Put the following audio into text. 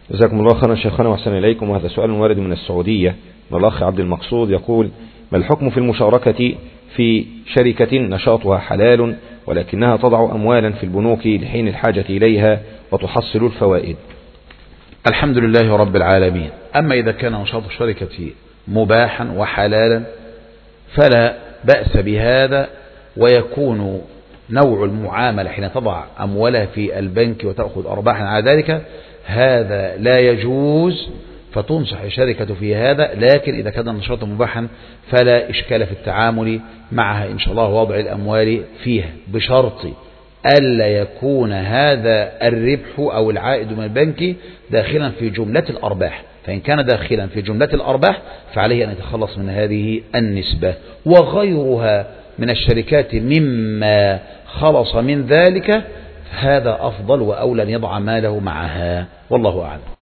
جزاكم الله خيرا شيخنا وأحسن إليكم. وهذا سؤال وارد من السعودية من الأخ عبد المقصود، يقول: ما الحكم في المشاركة في شركة نشاطها حلال ولكنها تضع أموالا في البنوك لحين الحاجة إليها وتحصل الفوائد؟ الحمد لله رب العالمين. أما إذا كان نشاط الشركة مباحا وحلالا فلا بأس بهذا، ويكون نوع المعاملة حين تضع أموالها في البنك وتأخذ أرباحا على ذلك هذا لا يجوز، فتنصح الشركة في هذا. لكن إذا كان النشاط مباحا فلا إشكال في التعامل معها إن شاء الله، وضع الأموال فيها بشرط ألا يكون هذا الربح أو العائد من البنك داخلا في جملة الأرباح. فإن كان داخلا في جملة الأرباح فعليه أن يتخلص من هذه النسبة. وغيرها من الشركات مما خلص من ذلك هذا أفضل وأولى أن يضع ماله معها، والله أعلم.